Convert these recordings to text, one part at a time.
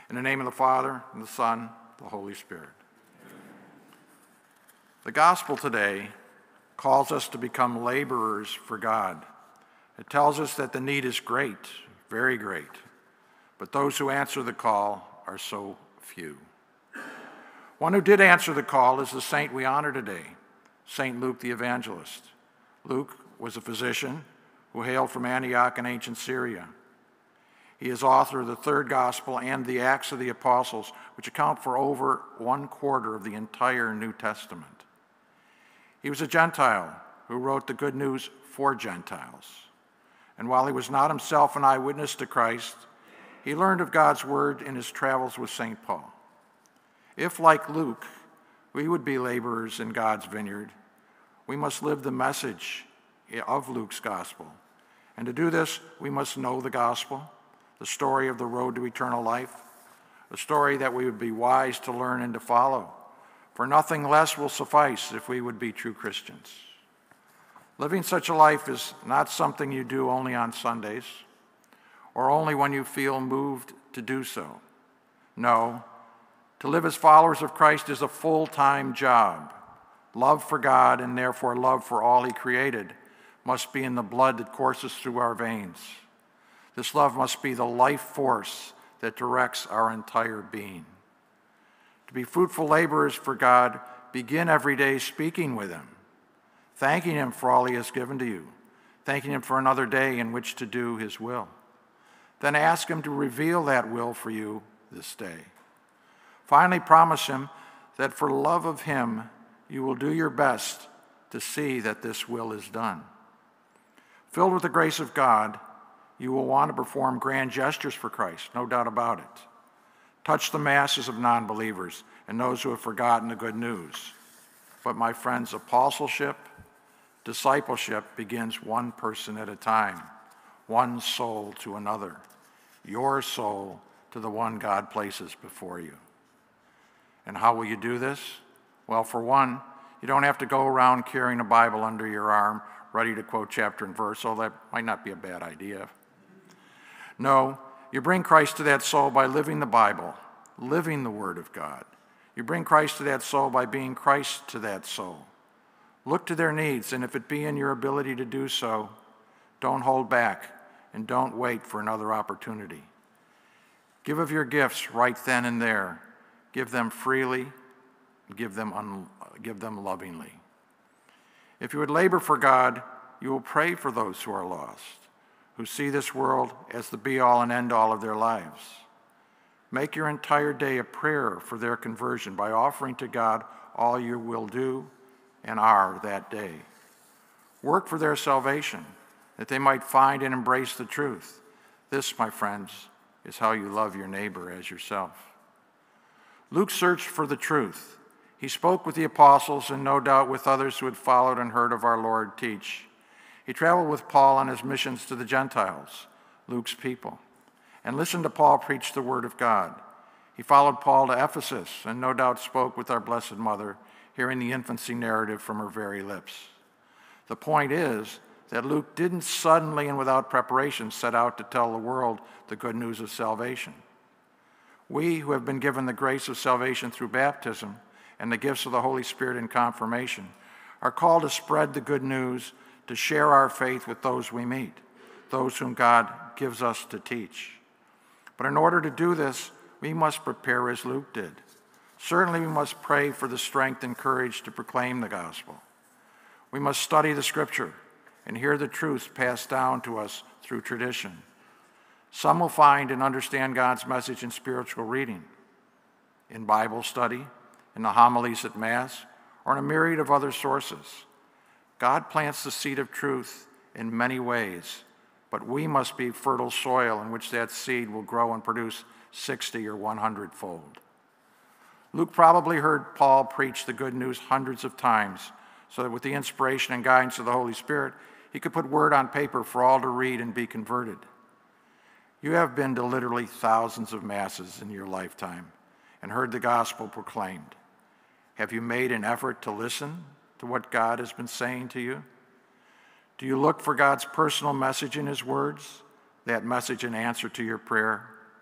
In the name of the Father, and the Son, and the Holy Spirit. The gospel today calls us to become laborers for God. It tells us that the need is great, very great, but those who answer the call are so few. One who did answer the call is the saint we honor today, St. Luke the Evangelist. Luke was a physician who hailed from Antioch in ancient Syria. He is author of the third gospel and the Acts of the Apostles, which account for over 1/4 of the entire New Testament. He was a Gentile who wrote the good news for Gentiles. And while he was not himself an eyewitness to Christ, he learned of God's word in his travels with St. Paul. If, like Luke, we would be laborers in God's vineyard, we must live the message of Luke's gospel. And to do this, we must know the gospel, the story of the road to eternal life, a story that we would be wise to learn and to follow, for nothing less will suffice if we would be true Christians. Living such a life is not something you do only on Sundays or only when you feel moved to do so. No, to live as followers of Christ is a full-time job. Love for God and therefore love for all he created must be in the blood that courses through our veins. This love must be the life force that directs our entire being. To be fruitful laborers for God, begin every day speaking with him, thanking him for all he has given to you, thanking him for another day in which to do his will. Then ask him to reveal that will for you this day. Finally, promise him that for love of him, you will do your best to see that this will is done. Filled with the grace of God, you will want to perform grand gestures for Christ, no doubt about it. Touch the masses of non-believers and those who have forgotten the good news. But my friends, apostleship, discipleship begins one person at a time, one soul to another, your soul to the one God places before you. And how will you do this? Well, for one, you don't have to go around carrying a Bible under your arm, ready to quote chapter and verse, although that might not be a bad idea. No, you bring Christ to that soul by living the Bible, living the Word of God. You bring Christ to that soul by being Christ to that soul. Look to their needs, and if it be in your ability to do so, don't hold back and don't wait for another opportunity. Give of your gifts right then and there. Give them freely, give them lovingly. If you would labor for God, you will pray for those who are lost, who see this world as the be-all and end-all of their lives. Make your entire day a prayer for their conversion by offering to God all you will do and are that day. Work for their salvation, that they might find and embrace the truth. This, my friends, is how you love your neighbor as yourself. Luke searched for the truth. He spoke with the apostles and no doubt with others who had followed and heard of our Lord teach. He traveled with Paul on his missions to the Gentiles, Luke's people, and listened to Paul preach the word of God. He followed Paul to Ephesus and no doubt spoke with our Blessed Mother, hearing the infancy narrative from her very lips. The point is that Luke didn't suddenly and without preparation set out to tell the world the good news of salvation. We who have been given the grace of salvation through baptism and the gifts of the Holy Spirit in confirmation are called to spread the good news, to share our faith with those we meet, those whom God gives us to teach. But in order to do this, we must prepare as Luke did. Certainly we must pray for the strength and courage to proclaim the gospel. We must study the scripture and hear the truths passed down to us through tradition. Some will find and understand God's message in spiritual reading, in Bible study, in the homilies at Mass, or in a myriad of other sources. God plants the seed of truth in many ways, but we must be fertile soil in which that seed will grow and produce 60 or 100-fold. Luke probably heard Paul preach the good news hundreds of times, so that with the inspiration and guidance of the Holy Spirit, he could put word on paper for all to read and be converted. You have been to literally thousands of masses in your lifetime and heard the gospel proclaimed. Have you made an effort to listen to what God has been saying to you? Do you look for God's personal message in his words, that message in answer to your prayer?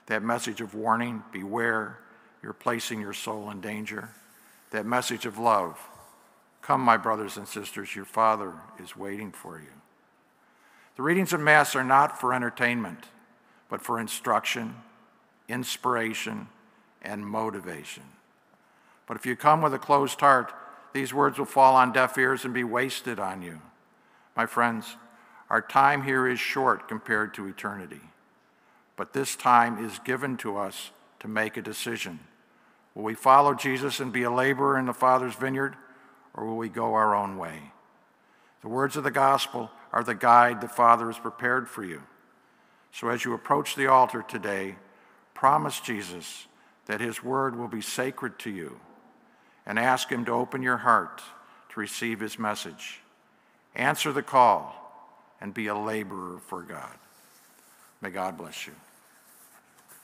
That message of warning, beware, you're placing your soul in danger. That message of love, come, my brothers and sisters, your Father is waiting for you. The readings of Mass are not for entertainment, but for instruction, inspiration, and motivation. But if you come with a closed heart, these words will fall on deaf ears and be wasted on you. My friends, our time here is short compared to eternity, but this time is given to us to make a decision. Will we follow Jesus and be a laborer in the Father's vineyard, or will we go our own way? The words of the gospel are the guide the Father has prepared for you. So as you approach the altar today, promise Jesus that his word will be sacred to you, and ask him to open your heart to receive his message. Answer the call and be a laborer for God. May God bless you.